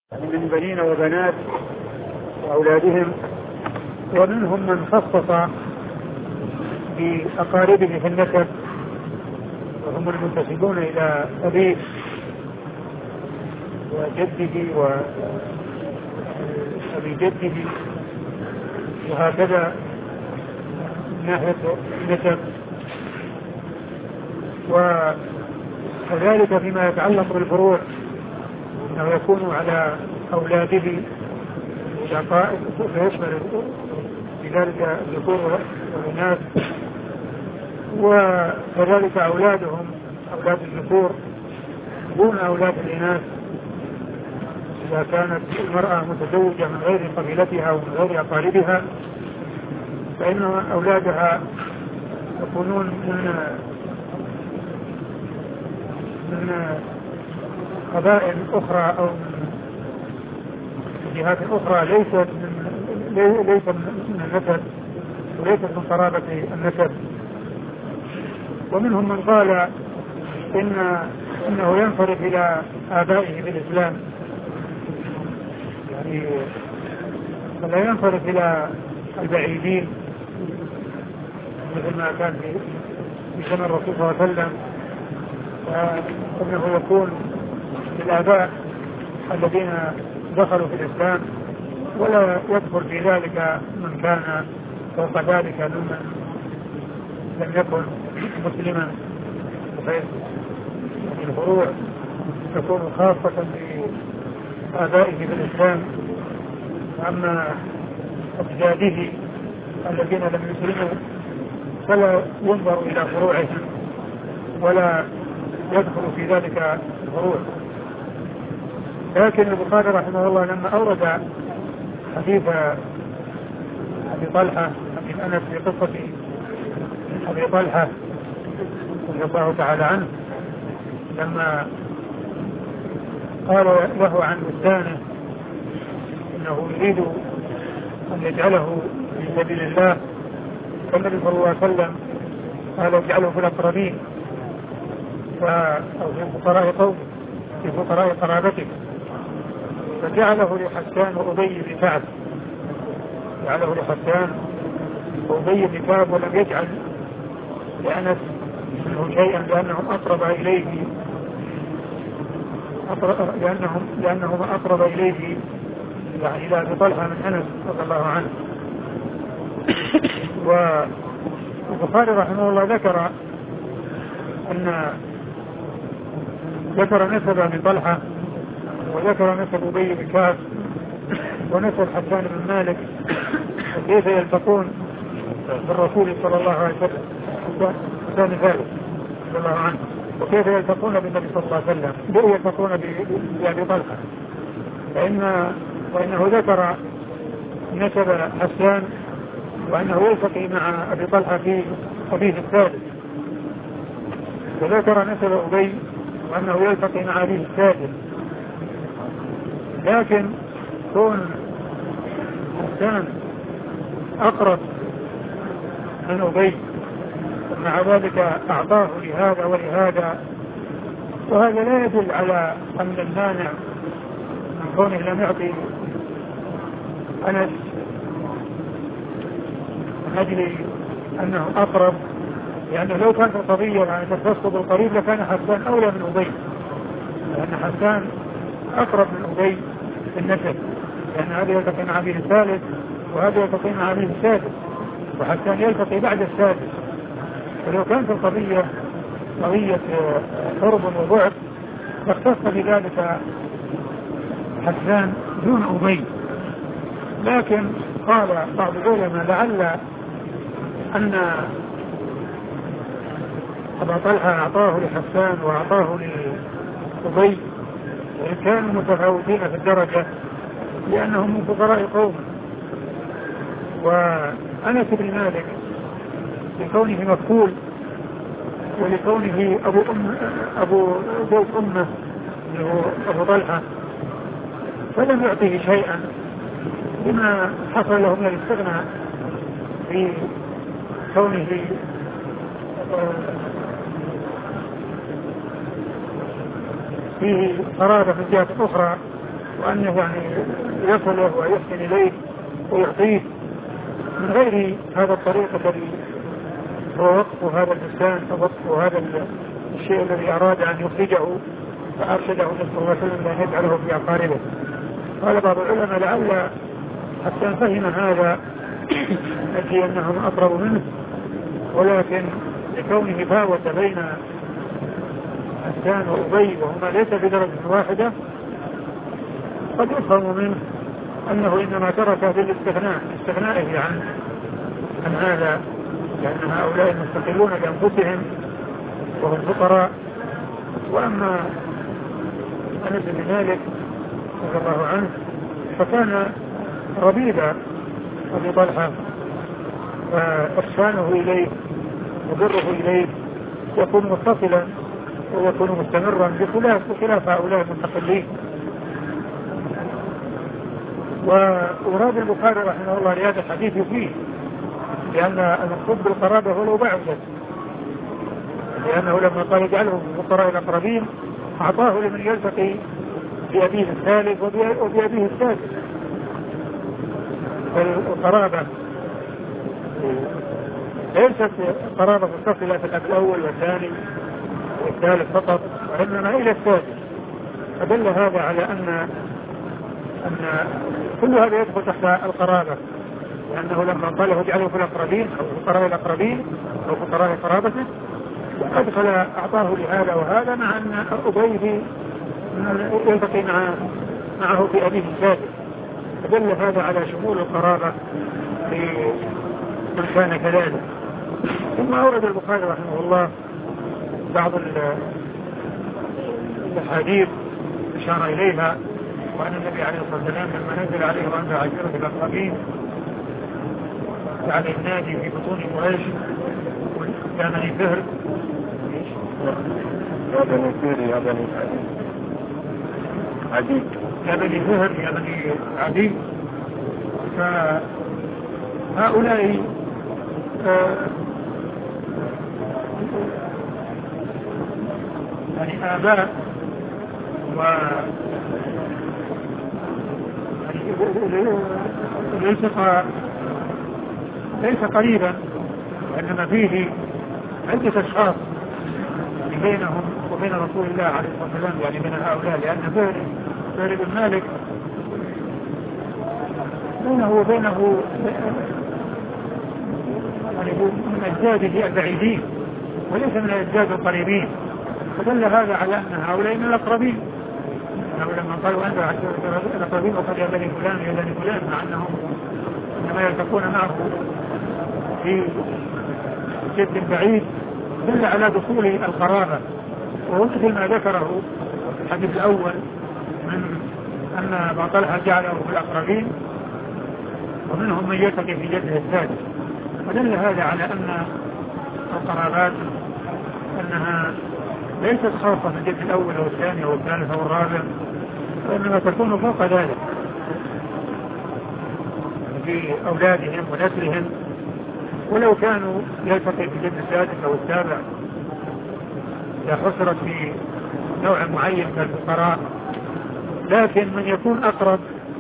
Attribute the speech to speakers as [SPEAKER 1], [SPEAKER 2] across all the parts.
[SPEAKER 1] من بنين وبنات وأولادهم، ومنهم من خصص بأقاربه في النسب وهم المنتسبون إلى أبيه وجده وأبي جده، وهكذا من ناحية النسب. وكذلك فيما يتعلق بالفروع أنه يكون على أولاده فيشمل بذلك الذكور والإناث، وكذلك أولادهم أولاد الذكور دون أولاد الإناث إذا كانت المرأة متزوجة من غير قبيلتها ومن غير أقاربها، فإن أولادها يكونون من قبائل أخرى أو من جهات أخرى ليست من النسب وليست من قرابة النسب. ومنهم من قال إنه ينصرف إلى آبائه في الإسلام، يعني فلا ينصرف إلى البعيدين مثل ما كان في زمن الرسول صلى الله عليه وسلم، فإنه يكون للآباء الذين دخلوا في الإسلام، ولا يدخل في ذلك من كان فوق ذلك ممن لم يكن مسلما، بحيث الفروع تكون خاصة بآبائه في الإسلام، أما أجداده الذين لم يسلموا فلا ينظر إلى فروعهم ولا يدخل في ذلك الفروع. لكن البخاري رحمه الله لما أورد حديث أبي طلحة حديث أنس في قصة أبي طلحة رضي الله تعالى عنه، لما قال له عن بستانه إنه يريد أن يجعله في سبيل الله، فالنبي صلى الله عليه وسلم قال اجعله في الأقربين أو في فقراء قومه في فقراء قرابتك، فجعله لحسان وأبي بن كعب، جعله لحسان وأبي بن كعب، ولم يجعل لأنس منه شيئا لأنهم أقرب إليه يعني إلى أبي طلحة من أنس رضي الله عنه. والبخاري رحمه الله ذكر نسب أبي طلحة وذكر نسب أبي بن كعب ونسب حسان بن مالك، وكيف يلتقون بالرسول صلى الله عليه وسلم حسان ذلك رضي الله عنه، وكيف يلتقون بالنبي صلى الله عليه وسلم، بئ يلتقون بأبي طلحة، فإنه ذكر نسب حسان وأنه يلتقي مع أبي طلحة في حديث الثالث، وذكر نسب أبي وأنه يلتقي مع أبيه الثالث. لكن كون حسان أقرب من أبي مع ذلك أعطاه لهذا ولهذا، وهذا لا يدل على أن المانع من كونه لم يعطي أنس من أجل أنه أقرب، لأنه لو كانت القضية يعني تختص بالقريب لكان حسان أولى من أبي، لأن حسان أقرب من أبي في النسب، لأن هذا يلتقي مع أبيه الثالث وهذا يلتقي مع أبيه السادس، وحسان يلتقي بعد السادس. فلو كانت القضية قضية قرب وبعد فاختص بذلك حسان دون أبي. لكن قال بعض العلماء لعل أن أبا طلحة أعطاه لحسان وأعطاه لأبي وإن كانوا متفاوتين في الدرجة لأنهم من فقراء قوم. وأنس بن مالك لكونه مكفول ولكونه أبو زوج أمه أبو طلحة فلم يعطيه شيئا بما حصل له من الاستغناء في كونه فيه قرابة في الجهة الأخرى وأنه يعني يصله ويحسن إليه ويعطيه من غير هذا الطريق الذي هو وقف هذا الإنسان أو وقف هذا الشيء الذي أراد أن يخرجه فأرشده صلى الله عليه وسلم أن يجعله في أقاربه. قال بعض العلماء لعل حتى فهم هذا الذي أنهم أقرب منه، ولكن لكونه فاوت بين حسان وأبي وهما ليس بدرجة واحدة قد يفهم منه أنه إنما ترك بالاستغنائه عن هذا، لأن هؤلاء مستقلون بأنفسهم وهم فقراء. وأما أنس بن مالك رضي الله عنه فكان ربيب أبي طلحة، فإحسانه إليه وبره إليه يكون متصلا ويكون مستمرا بخلاف هؤلاء المستقلين. وأراد البخاري رحمه الله لهذا الحديث فيه لأن المقصود بالقرابة هو لو بعدت، لأنه لما قال اجعله من الفقراء الأقربين أعطاه لمن يلتقي بأبيه الثالث وبأبيه الثالث. فالقرابة ليست قرابة متصلة في الأب الأول والثاني والثالث فقط، وإنما إلى الثالث. فدل هذا على أن كل هذا يدخل تحت القرابة، لأنه لما قال اجعله في الأقربين أو فقراء الأقربين أو فقراء قرابته أدخل أعطاه لهذا وهذا، مع أن أبيه يلتقي معه في أبيه الثالث. فدل هذا على شمول القرابة لمن كان كذلك. ثم أورد البخاري رحمه الله بعض الأحاديث أشار إليها، وأن النبي عليه الصلاة والسلام لما نزل عليه وأنزل عشيرة الأقربين جعل النادي في بطون قريش يا بني فهر
[SPEAKER 2] يا بني فهر يا بني عدي
[SPEAKER 1] يا بني فهر يا بني عدي. فهؤلاء يعني آباء ليس قريبا، وإنما فيه عدة أشخاص بينهم وبين رسول الله عليه الصلاة والسلام، يعني بين هؤلاء، لأن فهر بن مالك بينه وبينه يعني من أجداده البعيدين وليس من الأجداد القريبين. فدل هذا على أن هؤلاء من الأقربين، لما قالوا أنت الأقربين وقد يا بني فلان يا بني فلان، مع أنهم إنما يلتقون معه في جد بعيد، دل على دخول القرابة. وهو مثل ما ذكره في الحديث الأول من أن أبا طلحة جعله في الأقربين ومنهم من يلتقي في جده الثالث. فدل هذا على أن القرابات أنها ليست خاصة من الجد الأول أو الثاني أو الثالث أو الرابع، وإنما تكون فوق ذلك في أولادهم ونسلهم، ولو كانوا يلتقي في الجد السادس أو السابع إذا حصرت في نوع معين من الفقراء. لكن من يكون أقرب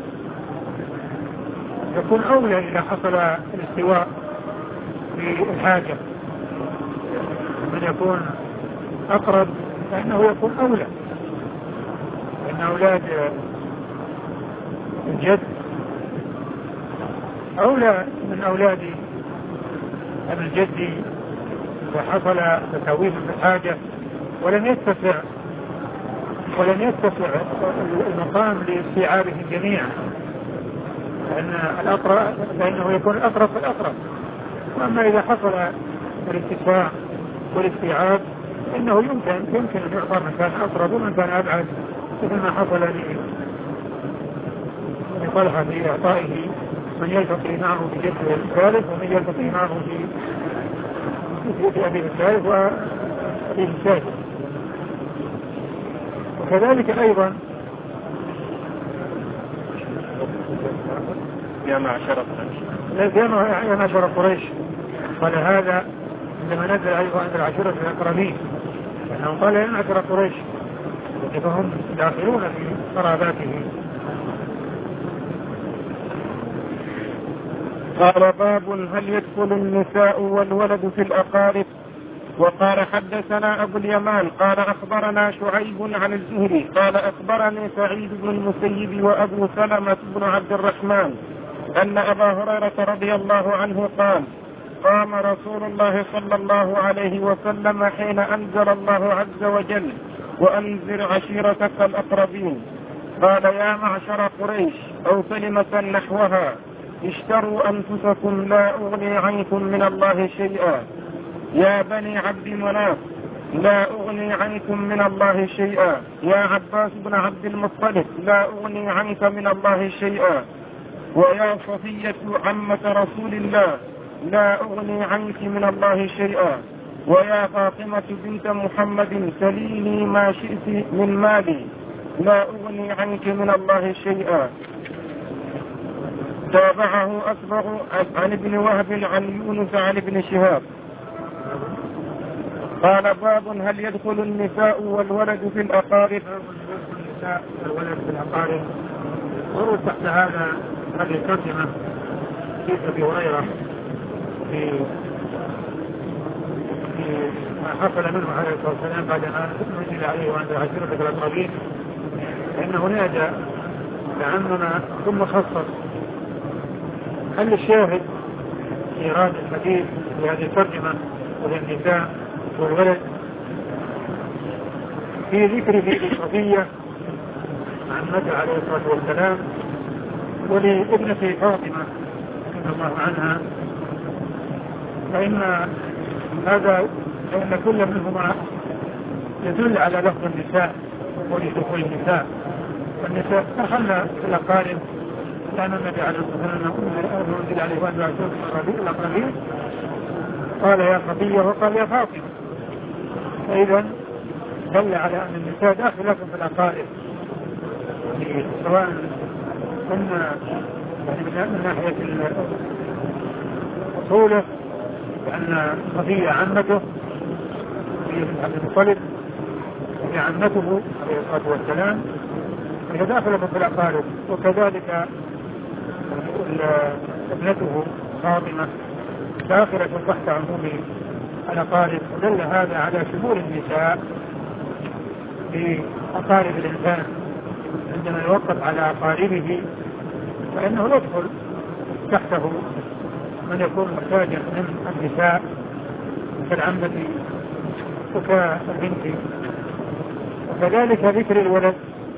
[SPEAKER 1] يكون أولى إذا حصل الاستواء في الحاجة. من يكون أقرب فإنه يكون أولى، لأن أولاد الجد أولى من أولاد أبي الجد وحصل تساويهم في الحاجة ولم يتسع المقام لاستيعابهم جميعا، لأن الأقرب فإنه يكون الأقرب فالأقرب. وأما إذا حصل الاتساع والاستيعاب إنه يمكن أن يعطى من كان أقرب ومن كان أبعد، مثل ما حصل لطلحة في إعطائه من يلتقي معه في جده الثالث ومن يلتقي معه في أبيه الثالث وأبيه الثالث. وكذلك أيضا
[SPEAKER 2] يا
[SPEAKER 1] معشر قريش، قال هذا عندما نزل أيضا عند العشيرة الأقربين، لأنه قال يا معشر قريش، فهم داخلون في قراباته
[SPEAKER 2] قال باب هل يدخل النساء والولد في الأقارب. وقال حدثنا أبو اليمان قال أخبرنا شعيب عن الزهري قال أخبرني سعيد بن المسيب وأبو سلمة بن عبد الرحمن أن أبا هريرة رضي الله عنه قال قام رسول الله صلى الله عليه وسلم حين أنزل الله عز وجل وأنذر عشيرتك الأقربين قال يا معشر قريش أو كلمة نحوها اشتروا أنفسكم لا أغني عنكم من الله شيئا. يا بني عبد مناف لا أغني عنكم من الله شيئا. يا عباس بن عبد المطلب لا أغني عنك من الله شيئا. ويا صفية عمة رسول الله لا أغني عنك من الله شيئا. ويا فاطمة بنت محمد سليني ما شئت من مالي لا أغني عنك من الله شيئا. تابعه أسبغ عن ابن وهب عن يونس عن ابن شهاب. قال باب هل يدخل النساء والولد في الأقارب.
[SPEAKER 1] النساء والولد في الأقارب. ورد تحت هذه الترجمة في أبي هريرة في ما حصل منه عليه الصلاة والسلام بعدما نزل عليه وأنزل عشيرتك الأقربين فإنه نادى لعمنا ثم خصص. هل الشاهد في إيراد الحديث في هذه الترجمة وهي النساء والولد في ذكر في الصفية عن مدى عليه الصلاة والسلام ولابنة فاطمة رضي الله عنها فإن كل منهما يدل على لفظ النساء ولدخول النساء. والنساء دخلنا في الأقارب كان النبي عليه الصلاة والسلام أنزل عليه وأنزل عشيرتك الأقربين قال يا صفية وقال يا فاطمة. فإذا دل على أن النساء داخلة في الأقارب سواء كنا من ناحية أصوله لأن صفية عمته صفية بن عبد المطلب هي عمته عليه الصلاة والسلام هي داخلة في الأقارب. وكذلك ابنته فاطمة داخلة تحت عموم الأقارب. ودل هذا على شمول النساء في أقارب الإنسان عندما يوقف على أقاربه فإنه يدخل تحته من يكون محتاجا من النساء كالعمة وكالبنت. وكذلك ذكر الولد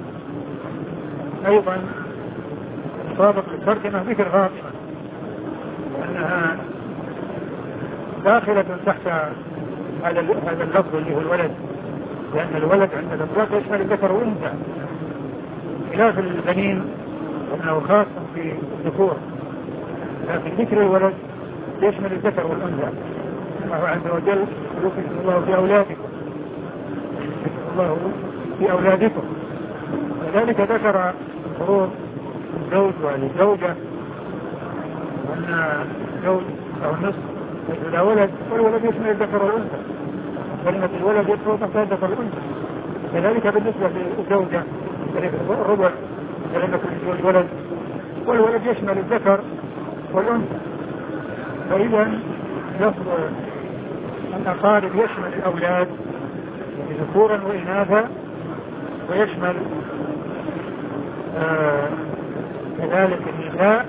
[SPEAKER 1] أيضا سابق الترجمة ذكر فاطمة أنها داخلة تحت هذا اللفظ اللي هو الولد لأن الولد عند الإطلاق يشمل الذكر والأنثى خلاف البنين أنه خاص في الذكور لكن ذكر الولد يشمل الذكر والأنثى. الله عز وجل يذكر الله في أولادكم الله في أولادكم. وذلك ذكر الفروض الزوج والزوجة وأن الزوج أو النصف يشمل ولد والولد يشمل الذكر والأنثى. كلمة الولد يدخل تحت الذكر والأنثى. كذلك بالنسبة للزوجة الربع كلمة الولد والولد يشمل الذكر والأنثى. فإذا لفظ الأقارب يشمل الأولاد ذكورا وإناثا ويشمل كذلك النساء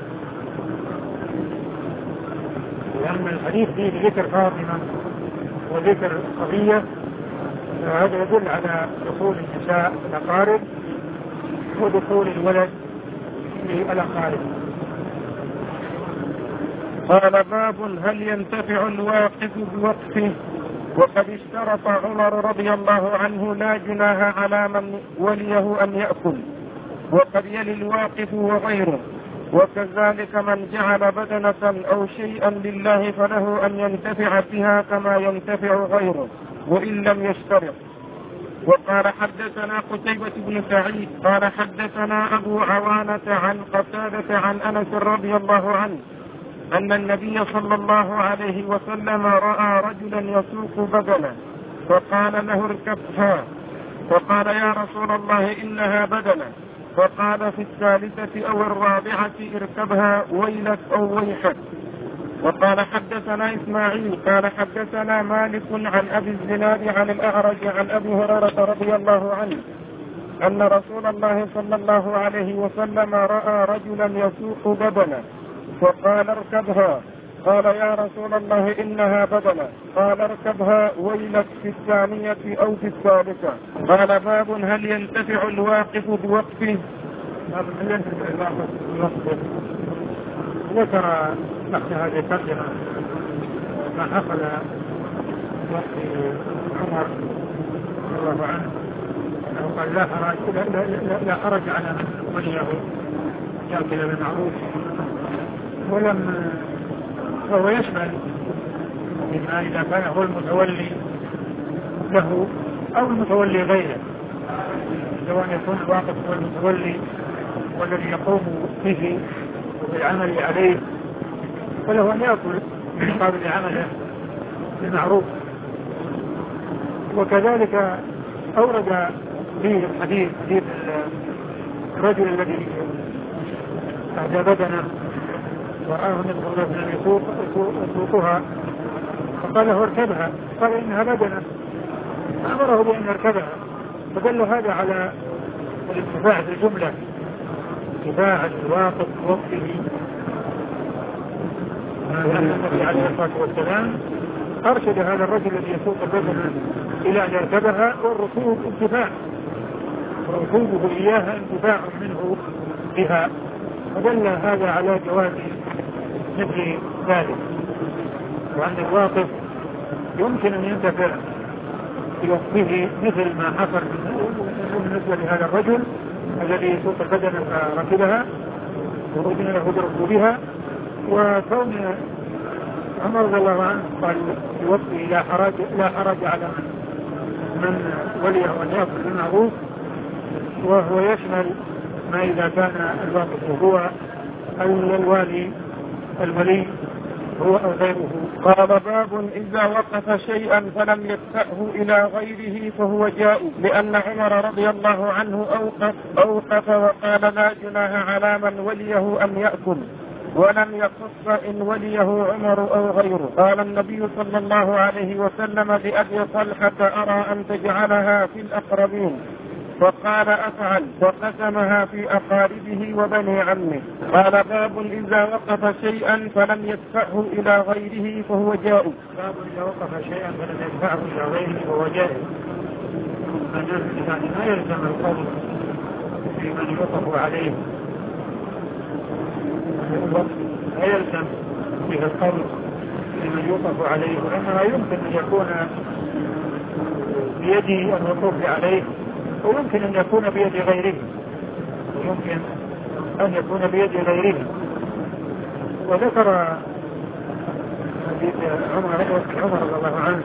[SPEAKER 1] لأن الحديث فيه ذكر فاطمة وذكر صفية فهذا يدل على دخول النساء الأقارب ودخول الولد في الأقارب.
[SPEAKER 2] قال باب هل ينتفع الواقف بوقفه. وقد اشترط عمر رضي الله عنه لا جناح على من وليه أن يأكل وقد يلي الواقف وغيره. وكذلك من جعل بدنة أو شيئا لله فله أن ينتفع بها كما ينتفع غيره وإن لم يشترط. وقال حدثنا قتيبة بن سعيد قال حدثنا أبو عوانة عن قتادة عن أنس رضي الله عنه أن النبي صلى الله عليه وسلم رأى رجلا يسوق بدنة فقال له اركبها فقال يا رسول الله إنها بدنة فقال في الثالثة أو الرابعة اركبها ويلك أو ويحك وقال حدثنا إسماعيل قال حدثنا مالك عن أبي الزناد عن الأعرج عن أبي هريرة رضي الله عنه أن رسول الله صلى الله عليه وسلم رأى رجلا يسوق بدنه فقال اركبها. قال يا رسول الله إنها بدنة. قال اركبها ويلك في الثانية أو في الثالثة. قال باب هل ينتفع الواقف بوقفه؟
[SPEAKER 1] باب هل ينتفع الواقف بوقفه. ذكر تحت هذه الترجمة ما حصل وقت عمر رضي الله عنه أنه قال لا حرج على من وليه يأكل بالمعروف، وهو يشمل بما إذا كان هو المتولي له أو المتولي غيره، سواء يكون الواقف هو المتولي والذي يقوم به وبالعمل عليه فله أن يأكل من قبل عمله بالمعروف. وكذلك أورد فيه الحديث الرجل الذي أهدى بدنه ورآه ندخل لبنا يسوقها فقال له اركبها، قال إنها بدنة، أمره بأن يركبها، فدل هذا على الانتفاع بالجملة، انتفاع الواقف بوقته. النبي عليه الصلاة والسلام أرشد هذا الرجل الذي يسوق البدنة إلى أن يركبها، والركوب انتفاع، وركوبه إياها انتفاع منه بها، فدل هذا على جواز مثل ذلك، وأن الواقف يمكن أن ينتفع بوقفه مثل ما حصل بالنسبة لهذا الرجل الذي يسوق البدنة فركبها وأذن له بركوبها. وكون عمر رضي الله عنه قال في وقته لا حرج على من وليه أن يأكل بالمعروف، وهو يشمل ما إذا كان الواقف هو الولي هو أو غيره.
[SPEAKER 2] قال باب إذا وقف شيئا فلم يدفعه إلى غيره فهو جائز، لأن عمر رضي الله عنه أوقف وقال لا جناح على من وليه أن يأكل، ولم يخص إن وليه عمر أو غيره. قال النبي صلى الله عليه وسلم لأبي طلحة أرى أن تجعلها في الأقربين، فقال أفعل، وقسمها في أقاربه وبني عمه. قال باب إذا وقف شيئا فلم يدفعه إلى غيره فهو جائز.
[SPEAKER 1] باب إذا وقف شيئا فلم يدفعه إلى غيره فهو جائز. يعني ما يلزم القول في من يوقف عليه، لا يلزم به القول لمن يوقف عليه، وإنما يمكن أن يكون بيده الوقوف عليه، ويمكن أن يكون بيد غيره، وذكر حديث عمر رضي الله عنه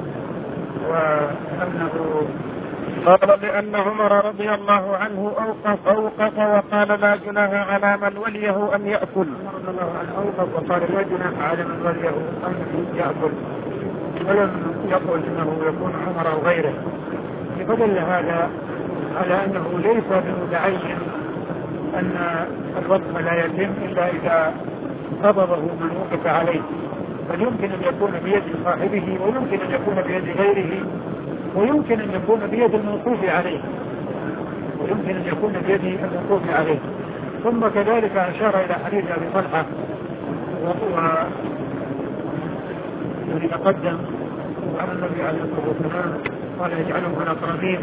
[SPEAKER 1] وأنه
[SPEAKER 2] قال لأن عمر رضي الله عنه أوقف وقال لا جناح على من وليه أن يأكل.
[SPEAKER 1] عمر رضي الله عنه أوقف وقال لا جناح على من وليه أن يأكل، ولم يقل إنه يكون عمر أو غيره، فدل هذا على أنه ليس بمتعين أن الوقف لا يتم إلا إذا قبضه من وقف عليه، بل يمكن أن يكون بيد صاحبه، ويمكن أن يكون بيد غيره، ويمكن أن يكون بيد الموقوف عليه، ثم كذلك أشار إلى حديث أبي طلحة الذي تقدم عن النبي عليه الصلاة والسلام قال يجعلهم من الأقربين،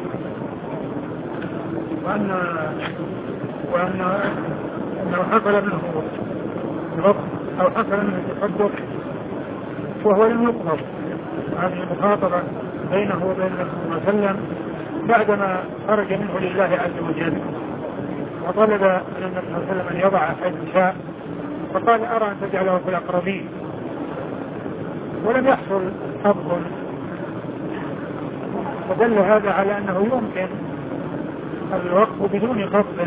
[SPEAKER 1] وأنه حصل منه الوقف أو حصل منه التصدق وهو لم يقبض. هذه المخاطبة بينه وبين النبي صلى الله عليه وسلم بعدما خرج منه لله عز وجل، وطلب من النبي صلى الله عليه وسلم أن يضع حيث شاء، فقال أرى أن تجعله في الأقربين، ولم يحصل قبض، فدل هذا على أنه يمكن الوقف بدون قبض،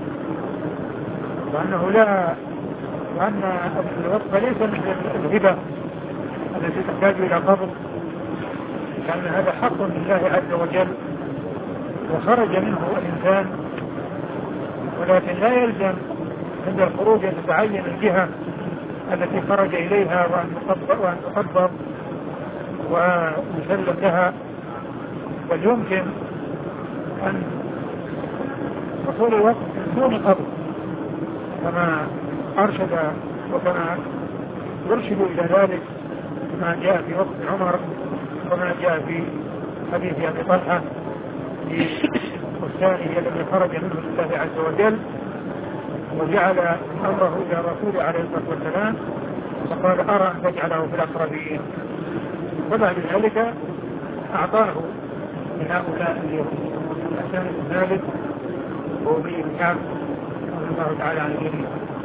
[SPEAKER 1] وأن الوقف ليس مثل الهبة التي تحتاج إلى قبض، لأن هذا حق لله عز وجل وخرج منه الإنسان، ولكن لا يلزم عند الخروج أن تتعين الجهة التي خرج إليها وأن تقبض ويسلم لها، بل يمكن أن حصول الوقت دون قبض كما أرشد وكما يرشد إلى ذلك ما جاء في وقت عمر وما جاء في حديث أبي طلحة في بستانه الذي خرج منه لله عز وجل وجعل أمره إلى رسوله عليه الصلاة والسلام فقال أرى أن تجعله في الأقربين، وبعد ذلك أعطاه لهؤلاء اليهود عشان ذلك وأبي بن كعب رضي الله تعالى عن الجميع.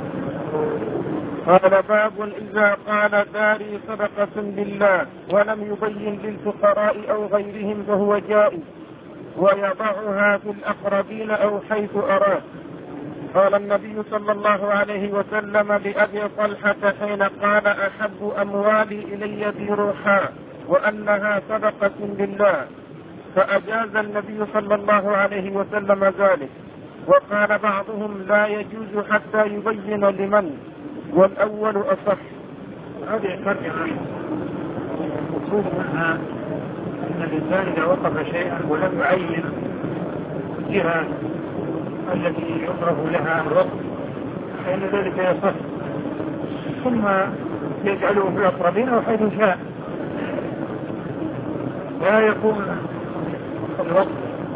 [SPEAKER 2] قال باب إذا قال داري صدقة بالله ولم يبين للفقراء أو غيرهم فهو جائز ويضعها في الأقربين أو حيث أراد. قال النبي صلى الله عليه وسلم لأبي طلحة حين قال أحب أموالي إلي بروحها وأنها صدقة بالله، فأجاز النبي صلى الله عليه وسلم ذلك، وقال بعضهم لا يجوز حتى يبين لمن، والأول أصح.
[SPEAKER 1] هذه الترجمة المقصود منها أن الإنسان إذا وقف شيئا ولم يعين الجهة التي يصرف لها الوقف فإن ذلك يصح، ثم يجعله في الأقربين أو حيث شاء، لا يكون الوقف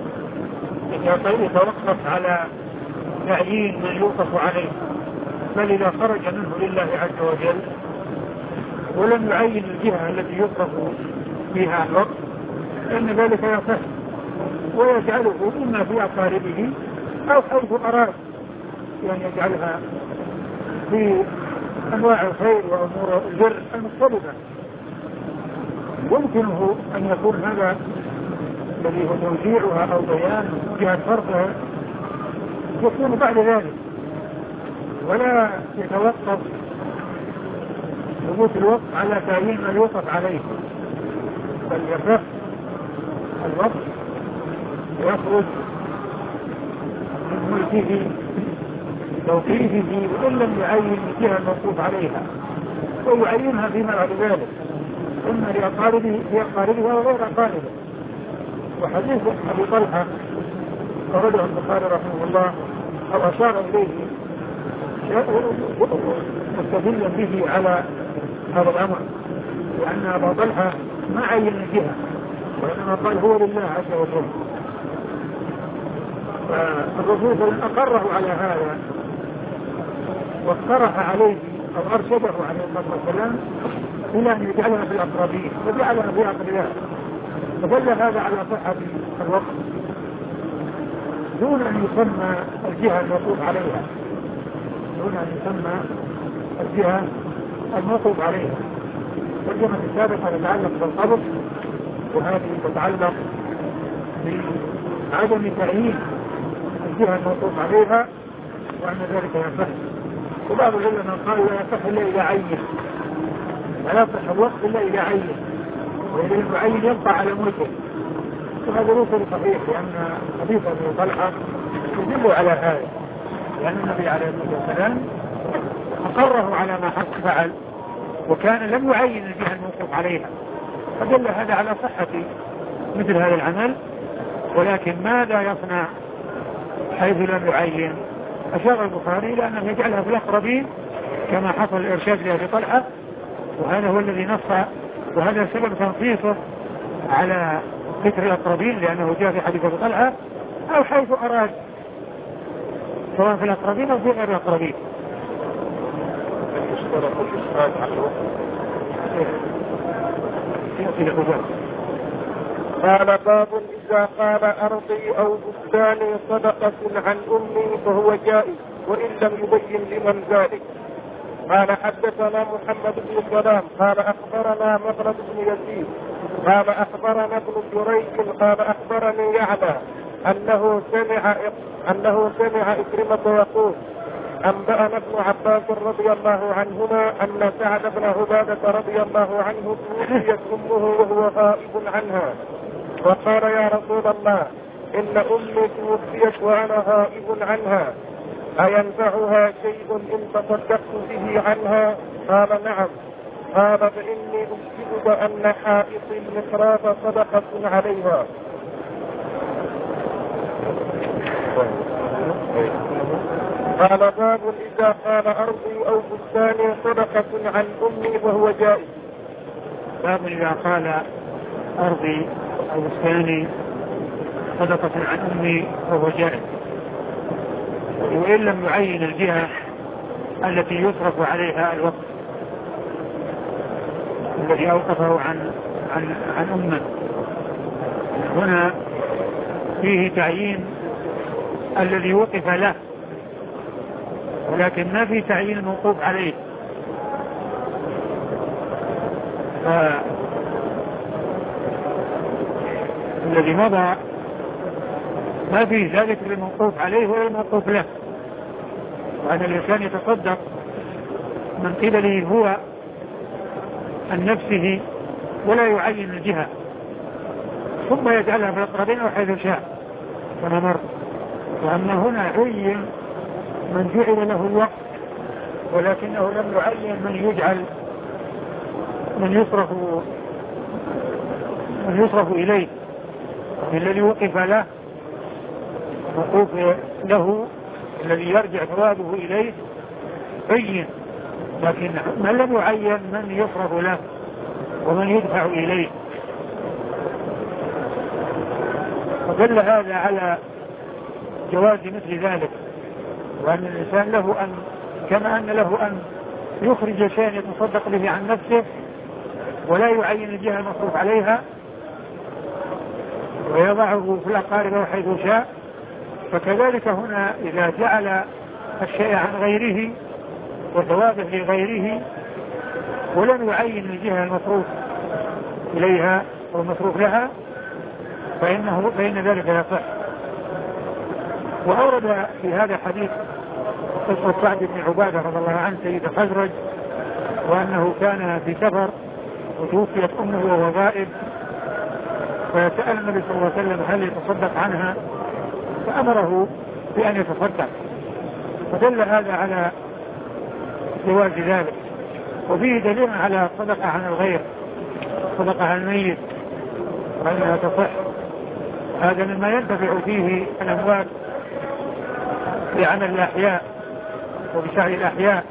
[SPEAKER 1] يتوقف على تعيين من يوقف عليه، بل إذا خرج منه لله عز وجل ولم يعين الجهة التي يوقف فيها الوقف فإن ذلك يصح، ويجعله إما في أقاربه أو حيث أراد، يعني يجعلها في أنواع الخير وأمور البر المختلفة. يمكنه أن يكون هذا الذي هو توزيعها أو بيان جهة فرقها يكون بعد ذلك، ولا يتوقف ثبوت الوقف على تعيين ما يوقف عليه، بل يصح الوقف يخرج من ملكه بتوقيفه وإن لم يعين الجهة الموقوف عليها، ويعينها فيما بعد ذلك إما لأقاربه أو غير أقاربه. وحديث أبي طلحة أخرجه البخاري رحمه الله أو أشار إليه مستدلا به على هذا الأمر، لأن أبا طلحة ما عين الجهة وإنما قال هو لله عز وجل، فالرسول أقره على هذا واقترح عليه أو أرشده عليه الصلاة والسلام إلى أن يجعلها في الأقربين وجعلها في أقربائه، فدل هذا على صحة الوقت دون أن يسمى الجهة الموقوف عليها، دون أن يسمى الجهة الموقوف عليها. والجهة السابقة تتعلق بالقبض، وهذه تتعلق بعدم تعيين الجهة الموقوف عليها وأن ذلك يصح. وبعض العلماء قالوا لا يصح إلا إذا عين، ولا يصح الوقت إلا إذا عين، وإذا المعين يبقى على ملكه، وهذا ليس بصحيح، لأن حديث أبي طلحة يدل على هذا، لأن النبي عليه الصلاة والسلام أقره على ما فعل وكان لم يعين الجهة الموقوف عليها، فدل هذا على صحة مثل هذا العمل. ولكن ماذا يصنع حيث لم يعين؟ أشار البخاري إلى أنه يجعلها في الأقربين كما حصل الإرشاد لأبي طلحة، وهذا هو الذي نص، وهذا سبب تنصيصه على ذكر الأقربين لأنه جاء في حديث أبي طلحة، أو حيث أراد سواء في الأقربين أو في غير الأقربين.
[SPEAKER 2] قال باب إذا قال أرضي أو بستاني صدقة عن أمي فهو جائز وإن لم يبين لمن ذلك. قال حدثنا محمد بن سلام قال أخبرنا مخلد بن يزيد قال أخبرنا ابن جريج قال أخبرني يعلى أنه سمع إكرمة يقول أنبأنا ابن عباس رضي الله عنهما أن سعد بن عبادة رضي الله عنه توفيت أمه وهو غائب عنها، وقال يا رسول الله إن أمي توفيت وأنا غائب عنها، أينفعها شيء إن تصدقت به عنها؟ قال نعم. قال فإني أشهد أن حائط المحراب صدقة عليها. قال باب إذا قال أرضي أو بستاني صدقة عن أمي وهو جائز.
[SPEAKER 1] باب إذا قال أرضي أو بستاني صدقة عن أمي وهو جائز، وإن لم يعين الجهة التي يصرف عليها الوقف الذي أوقفه عن أمه. هنا فيه تعيين الذي وقف له، ولكن ما في تعيين الموقوف عليه. الذي مضى ما فيه ذلك للموقوف عليه ولا الموقوف له، وأن الإنسان يتصدق من قبله هو عن نفسه ولا يعين الجهة، ثم يجعلها في الأقربين أو حيث شاء كما مر. وأما هنا عين من جعل له الوقت، ولكنه لم يعين من يصرف إليه. الذي وقف له وقوف له الذي يرجع ثوابه إليه عين، لكن من لم يعين من يصرف له ومن يدفع إليه. فدل هذا على جواز مثل ذلك، وأن الإنسان له أن كما أن له أن يخرج شيئا يتصدق به عن نفسه ولا يعين الجهة المصروف عليها ويضعه في الأقارب وحيث شاء، فكذلك هنا إذا جعل الشيء عن غيره وثوابه لغيره ولم يعين الجهة المصروف إليها والمصروف لها فإن ذلك يصح. وأورد في هذا الحديث قصة سعد بن عبادة رضي الله عنه سيد الخزرج، وأنه كان في سفر وتوفيت أمه وهو غائب، فسأل النبي صلى الله عليه وسلم هل يتصدق عنها، فأمره بأن يتصدق، فدل هذا على جواز ذلك. وفيه دليل على صدقة عن الغير، صدقة عن الميت، وأنها تصح. هذا مما ينتفع فيه الأموات بعمل الأحياء وبسعي الأحياء.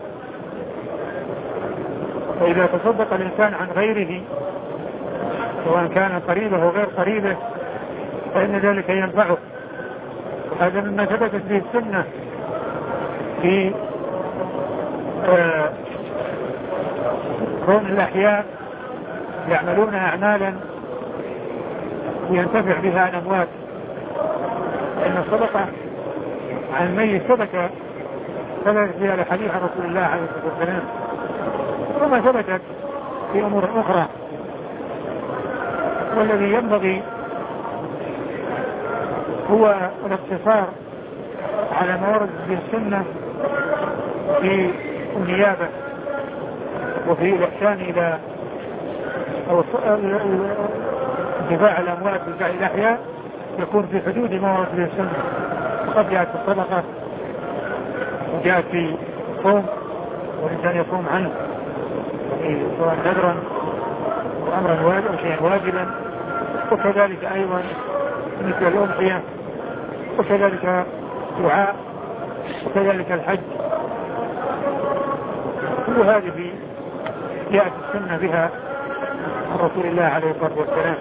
[SPEAKER 1] فإذا تصدق الإنسان عن غيره سواء كان قريبه أو غير قريبه فإن ذلك ينفعه. وهذا مما ثبتت به السنة في كون الأحياء يعملون أعمالا ينتفع بها الأموات، لأن الصدقة عن الميت ثبتت فيها لحديث رسول الله عليه الصلاة والسلام، وما ثبتت في أمور أخرى. والذي ينبغي هو الاقتصار على ما ورد في السنة في النيابة وفي الإحسان إلى انتفاع الأموات بسعي الأحياء يكون في حدود ما ورد في السنة. وقد جاءت الصدقة وجاءت في صوم والإنسان يصوم عنه سواء نذرا وأمرا واجبا أو شيئا واجبا، وكذلك أيضا مثل الأضحية، وكذلك دعاء، وكذلك الحج. كل هذه جاءت السنة بها عن رسول الله عليه الصلاة والسلام.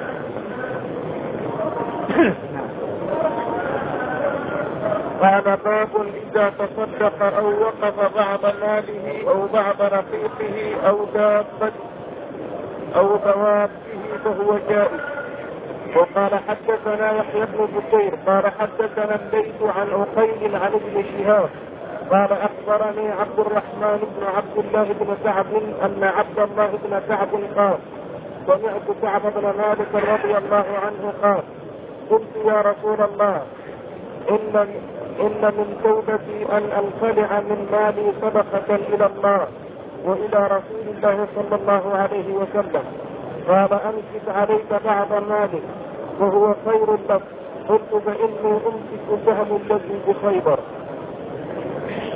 [SPEAKER 2] قال باب إذا تصدق أو وقف بعض ماله أو بعض رقيقه أو دابته أو دوابه فهو جائز. وقال حدثنا يحيى بن بكير قال حدثنا الليث عن عقيل عن ابن شهاب قال أخبرني عبد الرحمن بن عبد الله بن كعب أن عبد الله بن كعب قال سمعت كعب بن مالك رضي الله عنه قال قلت يا رسول الله إن من توبتي أن أنخلع من مالي صدقة إلى الله وإلى رسول الله صلى الله عليه وسلم. قال أمسك عليك بعض مالك وهو خير لك. قلت فإني أمسك السهم الذي بخيبر.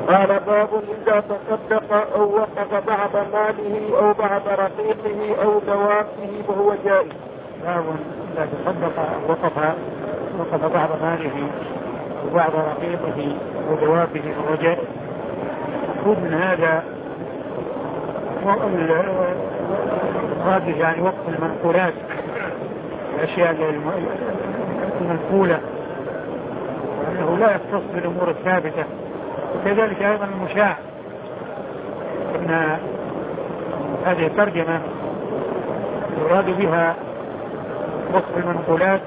[SPEAKER 2] قال باب إذا تصدق أو وقف بعض ماله أو بعض رقيقه أو دوابه وهو جائز.
[SPEAKER 1] باب إذا تصدق أو وقف بعض ماله أو بعض رقيقه أو دوابه وهو جائز. خذ من هذا هذه يعني وقف المنقولات، الأشياء المنقولة، وأنه لا يختص بالأمور الثابتة. وكذلك أيضا المشاع، أن هذه الترجمة يراد بها وقف المنقولات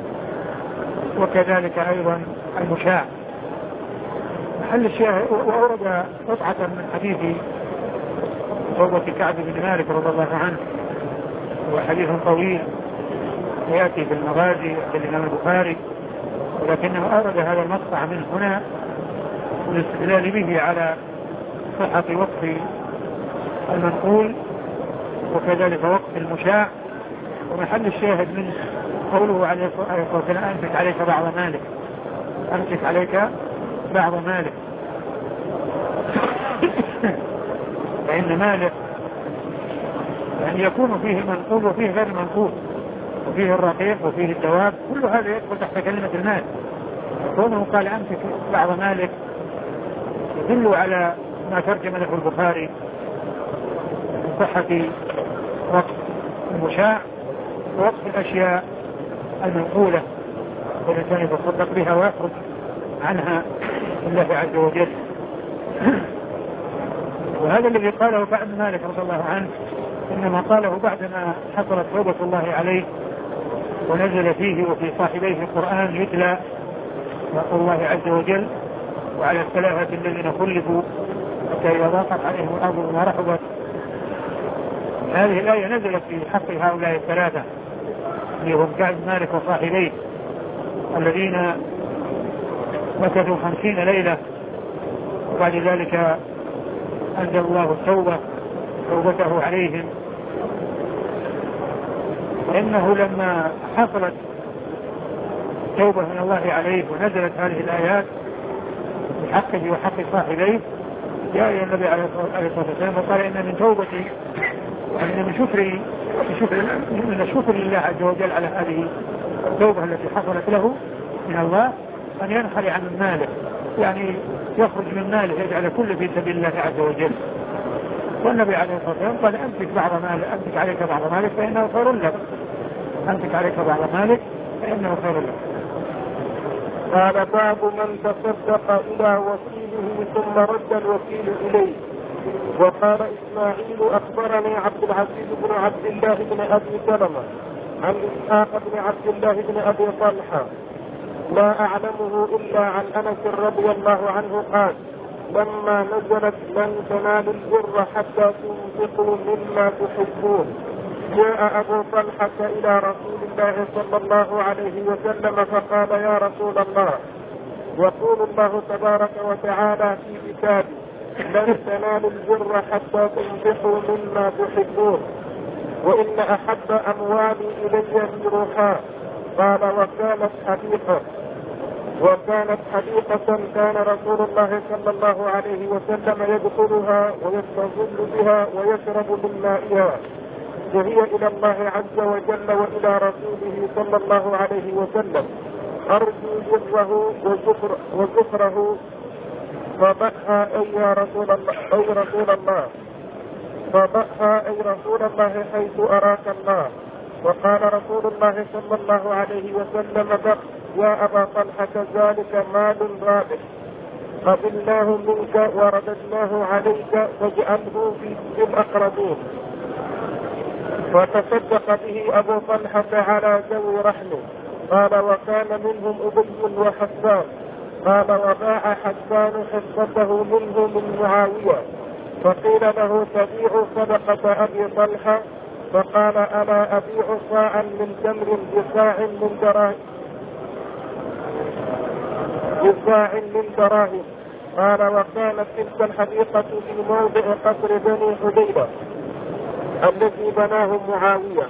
[SPEAKER 1] وكذلك أيضا المشاع. محل الشاهد وأورد قطعة من حديث توبة كعب بن مالك رضي الله عنه، هو حديث طويل يأتي في المغازي للإمام البخاري، ولكنه أورد هذا المقطع من هنا والاستدلال به على صحة وقف المنقول وكذلك وقف المشاع. ومحل الشاهد من قوله عليه الصلاة والسلام أمسك عليك بعض مالك، أمسك عليك بعض مالك، فإن مالك يعني يكون فيه المنقول وفيه غير المنقول، وفيه الرقيق وفيه الدواب، كل هذا يدخل تحت كلمة المال. كونه قال أمسك بعض مالك يدل على ما ترجم له البخاري من صحة وقف المشاع ووقف الأشياء المنقولة والإنسان يتصدق بها ويخرج عنها لله عز وجل. وهذا الذي قاله بعد مالك رضي الله عنه إنما قاله بعدما حصلت توبة الله عليه ونزل فيه وفي صاحبيه القرآن يتلى يقول الله عز وجل وعلى الثلاثة الذين خلفوا حتى إذا ضاقت عليهم الأرض بما رحبت. هذه الآية نزلت في حق هؤلاء الثلاثة اللي هم كعب مالك وصاحبيه الذين مكثوا 50 ليلة، وبعد ذلك أنزل الله توبته عليهم. لأنه لما حصلت توبة من الله عليه ونزلت هذه الآيات بحقه وحق صاحبيه جاء إلى النبي عليه الصلاة والسلام وقال إن من توبتي وإن من الشكر لله عز وجل على هذه التوبة التي حصلت له من الله أن ينخلع عن ماله، يعني يخرج من ماله يجعل كل في سبيل الله عز وجل. والنبي عليه الصلاة والسلام قال أمسك عليك بعض مالك فإنه خير لك، أمسك عليك بعض مالك فإنه خير لك.
[SPEAKER 2] قال باب من تصدق إلى وكيله ثم رد الوكيل إليه. وقال إسماعيل أخبرني عبد العزيز بن عبد الله بن أبي سلمة عن إسحاق بن عبد الله بن أبي طلحة لا أعلمه إلا عن أنس رضي الله عنه قال لما نزلت لن تنالوا البر حتى تنفقوا مما تحبون جاء أبو طلحة إلى رسول الله صلى الله عليه وسلم فقال يا رسول الله يقول الله تبارك وتعالى في كتابه لن تنالوا البر حتى تنفقوا مما تحبون وإن أحب أموالي إلي ميروحا. قال وكانت حديقة كان رسول الله صلى الله عليه وسلم يدخلها ويستظل بها ويشرب من مائها، وهي إلى الله عز وجل وإلى رسوله صلى الله عليه وسلم أرجو بره وزفره فبأها أي رسول الله حيث أراك الله. وقال رسول الله صلى الله عليه وسلم بق يا أبا طلحة ذلك مال رابح قبلناه منك ورددناه عليك واجعله في الأقربين. وتصدق به أبو طلحة على ذوي رحمه. قال وكان منهم أبي وحسان. قال وباع حسان حصته منه من معاوية. فقيل له تبيع صدقة أبي طلحة؟ فقال ألا أبيع صاعا من تمر بصاع من دراهم. قال وكانت تلك الحديقة في موضع قصر بني حذيفة الذي بناه معاوية.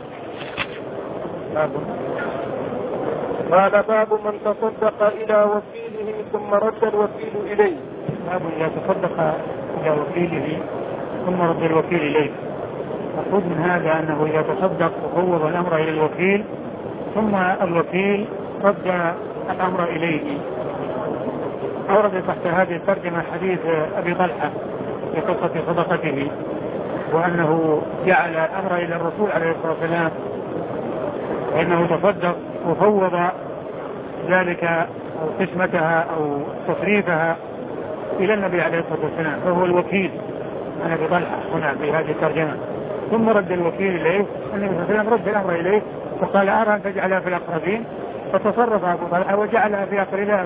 [SPEAKER 2] قال باب من تصدق إلى وكيله ثم رد الوكيل إليه.
[SPEAKER 1] باب إذا تصدق إلى وكيله ثم رد الوكيل إليه. المقصود من هذا أنه إذا تصدق وفوض الأمر إلى الوكيل ثم الوكيل رد الأمر إليه. أورد تحت هذه الترجمة حديث أبي طلحة في قصة صدقته، وأنه جعل الأمر إلى الرسول عليه الصلاة والسلام، وأنه تصدق وفوض ذلك أو قسمتها أو تصريفها إلى النبي عليه الصلاة والسلام، فهو الوكيل عن أبي طلحة هنا في هذه الترجمة. ثم رد الوكيل إليه، النبي صلى الله عليه وسلم رد الأمر إليه وقال أرى أن تجعلها في الأقربين، فتصرف أبو طلحة وجعلها في أقربها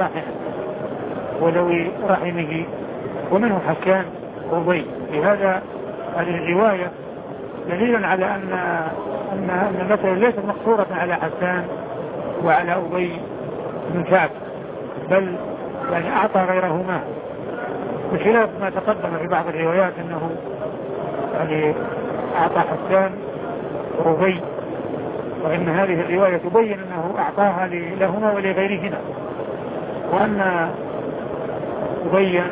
[SPEAKER 1] وذوي رحمه، ومنه حسان وأبي. هذه الرواية دليل على أن المسألة ليست مقصورة على حسان وعلى أبي بن كعب، بل يعني أعطى غيرهما، بخلاف ما تقدم في بعض الروايات أنه يعني أعطى حسان وأبي، وإن هذه الرواية تبين أنه أعطاها لهما ولغيرهما، وأن أبي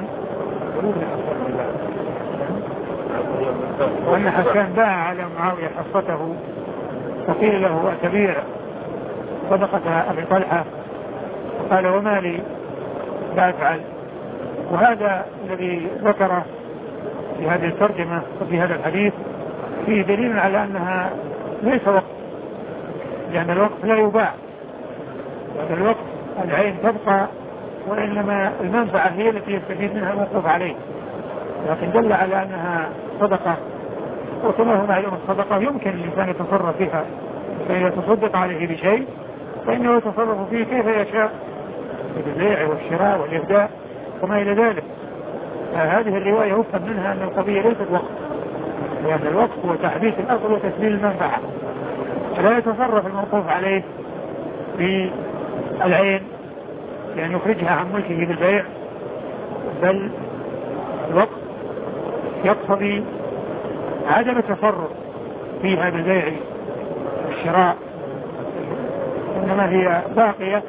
[SPEAKER 1] وأن حسان باع على معاوية حصته، وقيل له أتبيع صدقة أبي طلحة، قال وما لي لا أفعل. وهذا الذي ذكره في هذه الترجمة وفي هذا الحديث فيه دليل على أنها ليس وقت، لأن الوقت لا يباع، لأن الوقت العين تبقى، وإنما المنفعة هي التي يستفيد منها الموقوف عليه، لكن دل على أنها صدقة. وكما هو معلوم الصدقة يمكن الإنسان يتصرف فيها، فإذا تصدق عليه بشيء فإنه يتصرف فيه كيف يشاء بالبيع والشراء والإهداء وما إلى ذلك. هذه الرواية يفهم منها أن القضية ليست وقت، لأن الوقت هو تحديث الأصل وتسليل المنفعة، فلا يتصرف الموقوف عليه في العين يعني يخرجها عن ملكه بالبيع، بل الوقت يقتضي عدم التصرف فيها بالبيع والشراء، إنما هي باقية.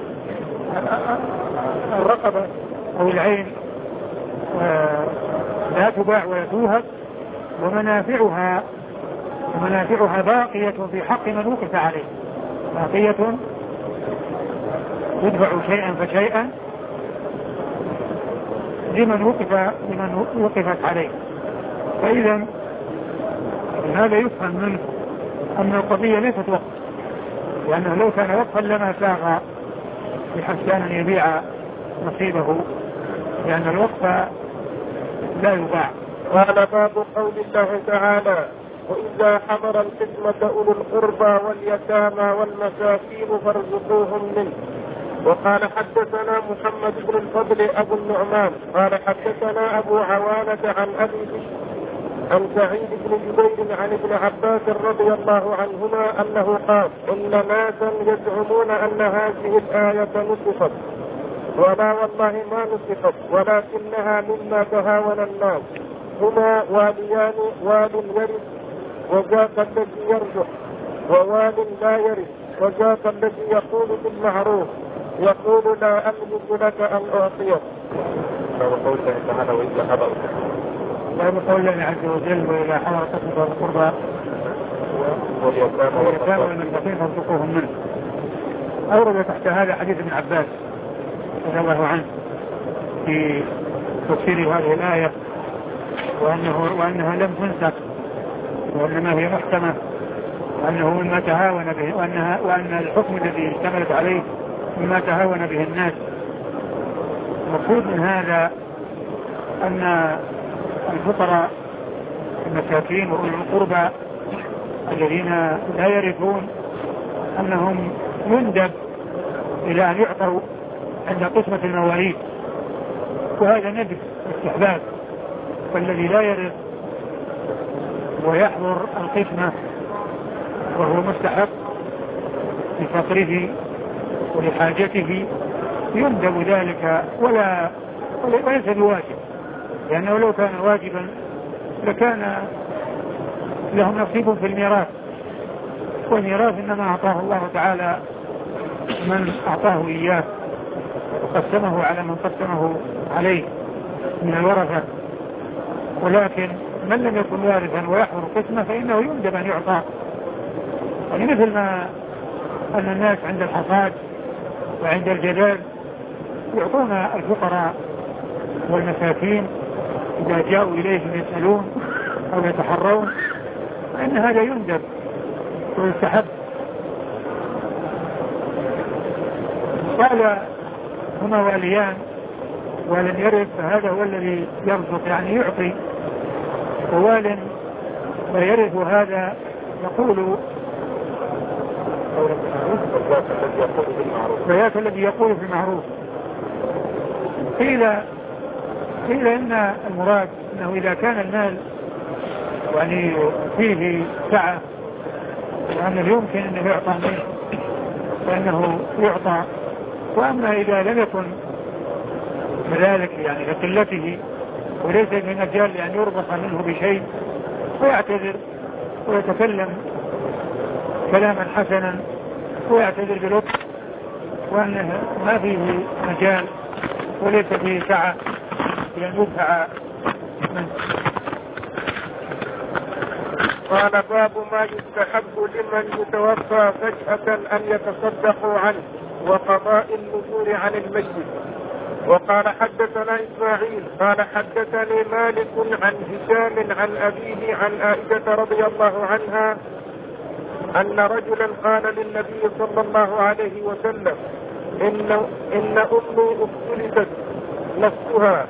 [SPEAKER 1] الرقبة أو العين لا تباع ولا توهب، ومنافعها باقية في حق من وقف عليه، باقية يدفع شيئا فشيئا لمن وقفت عليه. فإذا هذا يفهم منه أن القضية ليست وقت، لأنه لو كان وقفا لما ساغ لحسان أن يبيع نصيبه، لأن الوقف لا يباع.
[SPEAKER 2] قال باب قول الله تعالى وإذا حضر القسمة أولو القربى واليتامى والمساكين فارزقوهم منه. وقال حدثنا محمد بن الفضل أبو النعمان قال حدثنا أبو عوانة عن أبي عن سعيد بن جبير عن ابن عباس رضي الله عنهما أنه قال إن ناسا يزعمون أن هذه الآية نسخت، ولا والله ما نسخت، ولكنها مما تهاون الناس، هما واليان، وال يرث وذاك الذي يرجح، ووال لا يرث وذاك الذي يقول بالمعروف يقول لا أملك لك أن أعطيك.
[SPEAKER 3] باب قول الله تعالى وإذا حضر،
[SPEAKER 1] باب قول الله عز وجل وإذا حضر قسمة القربى واليتامى والمساكين فارزقوهم منه. أورد تحت هذا حديث ابن عباس رضي الله عنه في تفسير هذه الآية، وأنها لم تنسخ وإنما هي محكمة، وأنه مما تهاون به، وأن الحكم الذي اشتملت عليه مما تهاون به الناس. المقصود من هذا أن الفقراء المساكين وأولي القربى الذين لا يرثون أنهم يندب إلى أن يعطوا عند قسمة المواريث، وهذا ندب استحباب، فالذي لا يرث ويحضر القسمة وهو مستحق لفقره ولحاجته يندب ذلك وليس بواجب، لأنه لو كان واجبا لكان لهم نصيب في الميراث، والميراث إنما أعطاه الله تعالى من أعطاه إياه، وقسمه على من قسمه عليه من الورثة، ولكن من لم يكن وارثا ويحضر قسمه فإنه يندب أن يعطى. يعني مثل ما أن الناس عند الحصاد وعند الجدال يعطون الفقراء والمساكين إذا جاءوا إليهم يسألون أو يتحرون، فإن هذا يندب ويستحب. قال هما واليان ولن يرث، فهذا هو الذي يرزق يعني يعطي، ووال لا يرث هذا يقول فياك الذي يقول في المعروف. قيل إن المراد أنه إذا كان المال يعني فيه سعة وأنه يمكن أنه يعطى منه فإنه يعطى، وأما إذا لم يكن كذلك يعني لقلته وليس من مجال أن يربط منه بشيء ويعتذر ويتكلم كلاما حسنا ويعتذر بلطف، وأنه ما فيه مجال وليس فيه سعة لأن يدفع منه.
[SPEAKER 2] قال باب ما يستحب لمن يتوفى فجأة أن يتصدقوا عنه وقضاء النذور عن المسجد. وقال حدثنا إسماعيل قال حدثني مالك عن هشام عن أبيه عن عائشة رضي الله عنها أن رجلا قال للنبي صلى الله عليه وسلم إن أمي اختلفت نفسها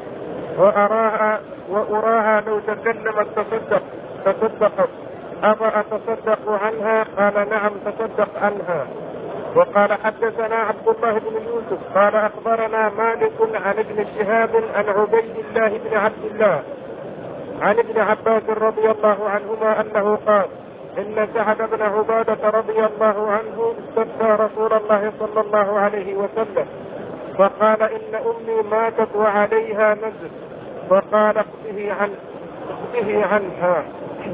[SPEAKER 2] وأراها لو تكلمت تصدقت أما أتصدق عنها؟ قال نعم تصدق عنها. وقال حدثنا عبد الله بن يوسف قال أخبرنا مالك عن ابن شهاب عن عبيد الله بن عبد الله عن ابن عباس رضي الله عنهما أنه قال إن سعد بن عبادة رضي الله عنه استفتى رسول الله صلى الله عليه وسلم فقال إن أمي ماتت وعليها نذر، فقال اقضه عنها.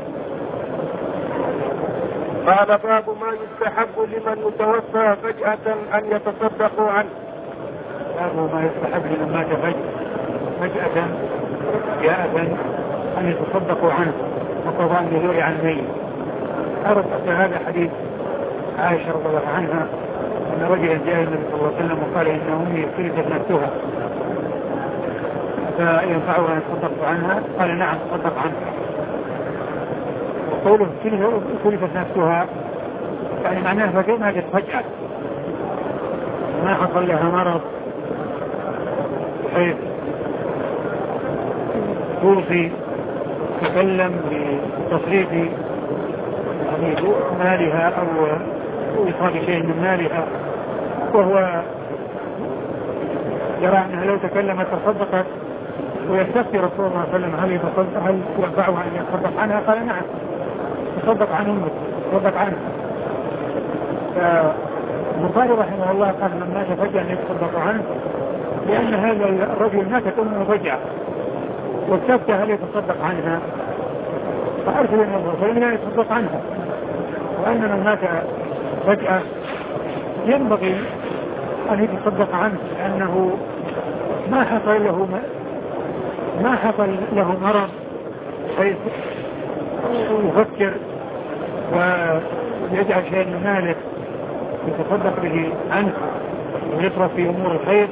[SPEAKER 2] قال باب ما يستحب لمن يتوفى فجأة أن يتصدقوا عنه.
[SPEAKER 1] باب ما يستحب لمن مات فجأة جاءة أن يتصدقوا عنه وقضاء النذور عن الميت. أردت هذا حديث عائشة رضي الله عنها أن رجلا جاء النبي صلى الله عليه وسلم وقال إن أمي اختلفت نفسها فينفعها أن يتصدق عنها؟ قال نعم تصدق عنها. وقوله اختلفت نفسها يعني معناها ماتت فجأة ما حصل لها مرض بحيث توصي تكلم بتصريف يعني مالها أو إصاب شيء من مالها، وهو يرى أنها لو تكلمت تصدقت، ويستفتي رسول الله صلى الله عليه وسلم هل ينفعها أن يتصدق عنها؟ قال نعم تصدق عن أمك تصدق عنها. فالبخاري رحمه الله قال من مات فجأة أن يتصدق عنه لأن هذا الرجل ماتت أمه فجأة واستفتى هل يتصدق عنها، فأرسل النبي فلم يتصدق عنها، وأن من مات فجأة ينبغي أن يتصدق عنه لأنه ما حصل له مرض حيث يفكر ويجعل شيء من ماله يتصدق به عنه ويصرف في أمور الخير.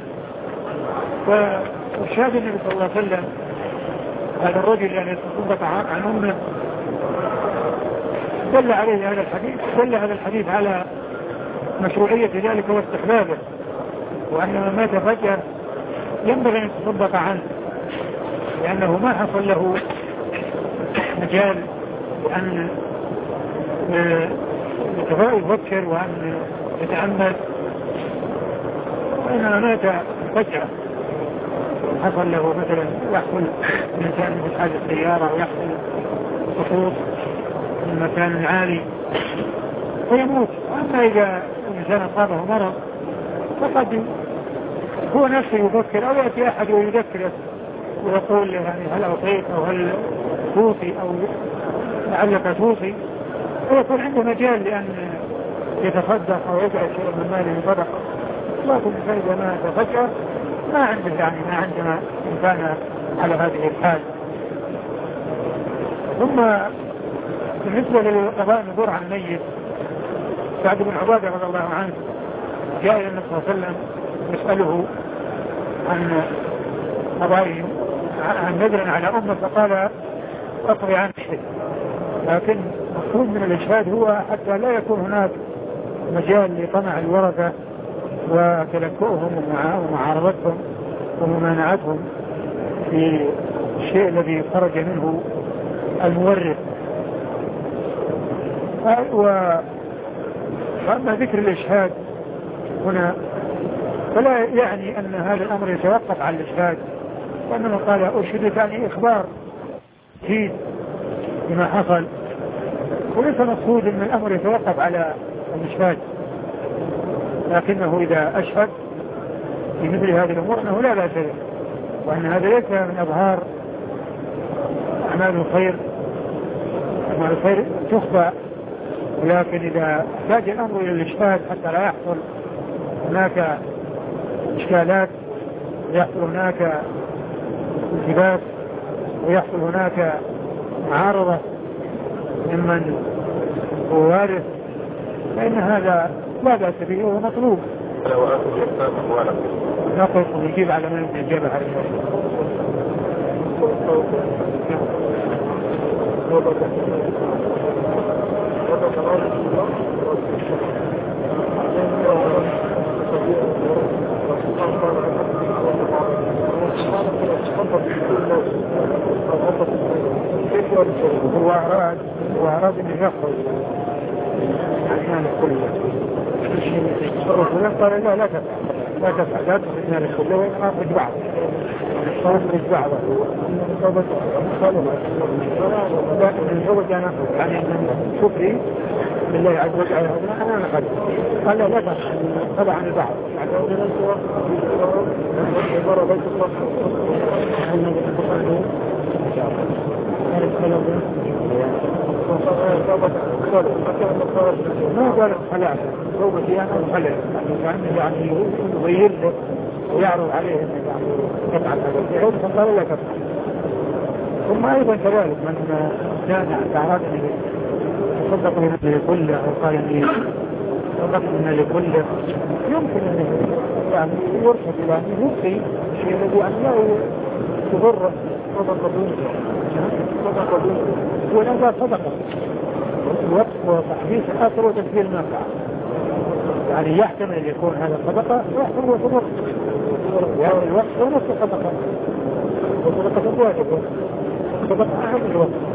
[SPEAKER 1] وشاهد النبي صلى الله عليه وسلم هذا الرجل يعني يتصدق عن أمه دل عليه هذا الحديث على مشروعية ذلك واستحبابه، وأن من مات فجأة ينبغي أن يتصدق عنه لأنه ما حصل له مجال أن يفكر وأن يتأمل، وإنما مات فجأة حصل له مثلا يحصل الإنسان من حادث السيارة ويحصل سقوط من مكان عالي فيموت. أما إذا الإنسان أصابه مرض فقد هو نفسه يفكر أو يأتي أحد ويذكره ويقول يعني هل أطيق أو هل توصي أو لعلك توصي، ويكون عنده مجال لأن يتصدق أو يجعل شيء من ماله صدقة. لكن فإذا ما تفجر ما عندنا إمكان على هذه الحال. ثم بالنسبة للقضاء النذور عن الميت، سعد بن عبادة رضي الله عنه جاء إلى النبي صلى الله عليه وسلم يسأله عن قضاء عن نذر على أمه، فقال أقضي عن الشيء، لكن مقصود من الإشهاد هو حتى لا يكون هناك مجال لطمع الورثة وتلكؤهم ومعارضتهم وممانعتهم في الشيء الذي خرج منه المورث. وأما ذكر الإشهاد هنا فلا يعني أن هذا الأمر يتوقف على الإشهاد، وإنما قال أشهدك يعني إخبار جيد بما حصل، وليس مقصود أن الأمر يتوقف على الإشهاد، لكنه إذا أشهد في مثل هذه الأمور أنه لا بأس به، وأن هذا ليس من أظهار أعمال الخير. أعمال الخير تخفى، ولكن إذا احتاج الأمر إلى الإشهاد حتى لا يحصل هناك إشكالات ويحصل هناك التباس ويحصل هناك معارضة ممن هو وارث، فإن هذا لا بأس به وهو مطلوب. نقص ويجيب على من يجيبها على هو أراد أن يخرج عن كله. قال لا تفعل لا تخرج كله، وإنما أخرج بعض بعضه. لكن الزوج أنا يعني من شكري لله عز وجل أنا نقل قال لا تفعل طبعا البعض ما قال خلاص زوجتي أنا وخلع يعني يغير له ويعرض عليه يعني تفعل هذا الشيء، فقال لا تفعل. ثم أيضا كذلك من كان أعراد أن يصدق من لكله أو قال أن يصدق من لكله يمكن أن يعني يرشد إلى أن يبقي الشيء الذي أن لا يضر صدقة ونبى صدقة الوقت وتحديث الآخر وتكفير المنفعة، يعني يحتمل أن يكون هذا صدقة ويحتمل أن يكون يعني الوقت ونفس صدقة وصدقة واجبة صدقة أهم الوقت.